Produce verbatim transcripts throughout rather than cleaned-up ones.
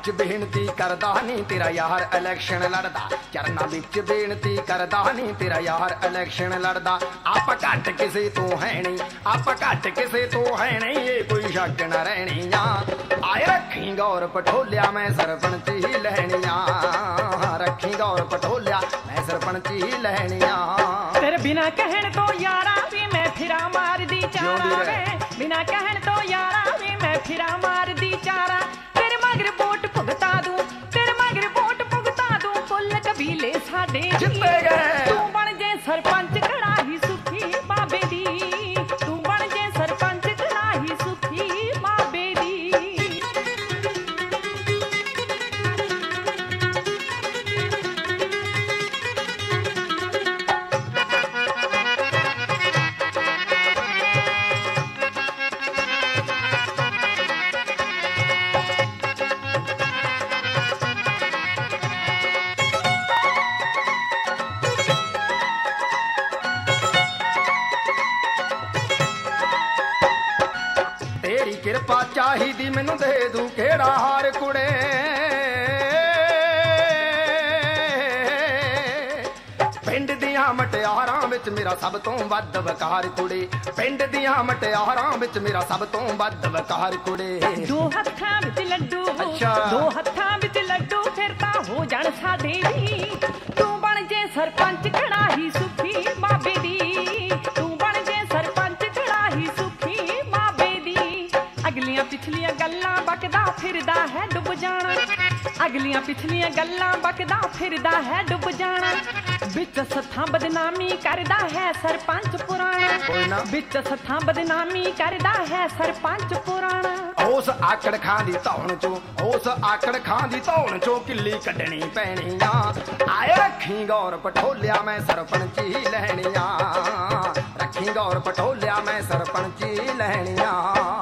विच बेनती करदा नी तेरा यार इलैक्शन लड़दा, चरना विच बेनती करदा नी तेरा यार इलैक्शन लड़दा। आप घट किसे तो है नहीं, आप घट किसे तो है नहीं, ये कोई शक न रहनिया। आए रखी गौर पठोलिया मैं सरपंच ही लहनिया, रखी गौर पठोलिया मैं सरपंच ही लहनिया। तेरे बिना कहन तो यारा भी मैं फिरा मार दी चारा वे, बिना कहन तो यारा भी मैं फिरा मार दी चारा। तेरे मगर वोट भुगता दूं, तेरे मगर वोट भुगता दूं, कुल कबीले साडे जित्ते गए। तू बन जे सरपंच खड़ा ही सुखी बाबे दी, तू बन जे सरपंच खड़ा ही सुखी बाबे दी। तेरी किरपा चाहिदी मैनू दे दूं केड़ा हार कुड़े। पिंड दियां मटियारां विच मेरा सब तो वध वकार कुड़े, पिंड दियां मटियारां विच मेरा सब तो वध वकार कुड़े। दो हत्थां विच लड्डू, अच्छा। दो हत्थां विच लड्डू फिर तां हो जाण साडे दी। तू बन जे सरपंच खड़ा ही सुखी बाबे दी, तू बन जे सरपंच खड़ा ही सुखी बाबे दी। अगलियां पिछलियां गल्लां बकदा फिरदा है डुब जाना, अगलियां पिछलियां गल्लां बकदा फिरदा है डुब जाना। विच सत्थां बदनामी करदा है सरपंच पुराना, विच सत्थां बदनामी करदा है सरपंच पुराना। उस आकड़ खां दी धौण चो, उस आकड़ खां दी धौण चो किल्ली कड्ढनी पैणिया। आए रखी गौर पठोलिया मैं सरपंच ही लहनिया, रखी गौर पठोलिया मैं सरपंच ही लहनिया।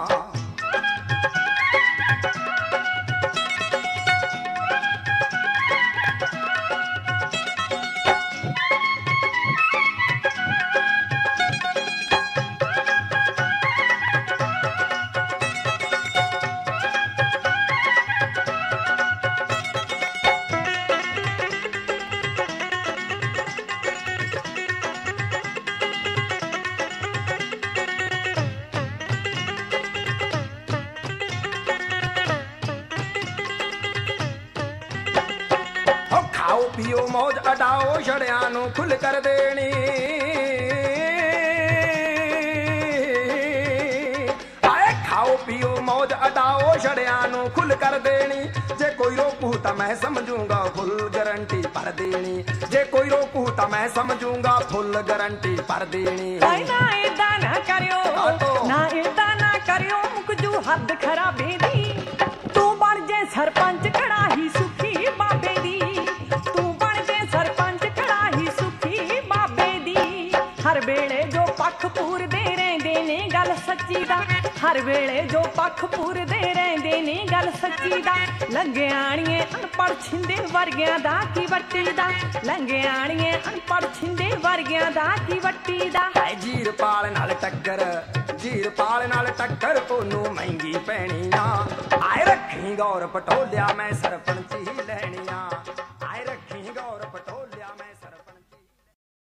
खाओ पियो मौज अडाओ छड़ियां नू खुल कर देनी। आए खाओ पियो मौज अडाओ छड़ियां नू खुल कर देनी। जे कोई रोकू तां मैं समझूंगा फुल गारंटी पर देनी, जे कोई रोकू तां मैं समझूंगा फुल गारंटी पर देनी। ना इदा ना करियो, ना इदा ना करियो मुकजू हद खराबे दी। तू बन जे सरपंच खड़ा ही सुखी बाबे दी, तू बन जे सरपंच खड़ा ही सुखी बाबे दी। हर वेले जो पक्ष पूरदे रहिंदे ने गल सच्ची दा, हर वेले जो पक्ष पूरदे रहिंदे ने गल सच्ची दा। लंघियाणिए अनपढ़ छिंदे वर्गियां दा की वट्टी दा, लंघियाणिए अनपढ़ छिंदे वर्गियां दा की वट्टी दा। हाय जीर पाल नाल टक्कर, जीर पाल नाल टक्कर ओनू महंगी पैणिया। आए रखी गौर पठोलिया मैं सरपंच ही लहनिया।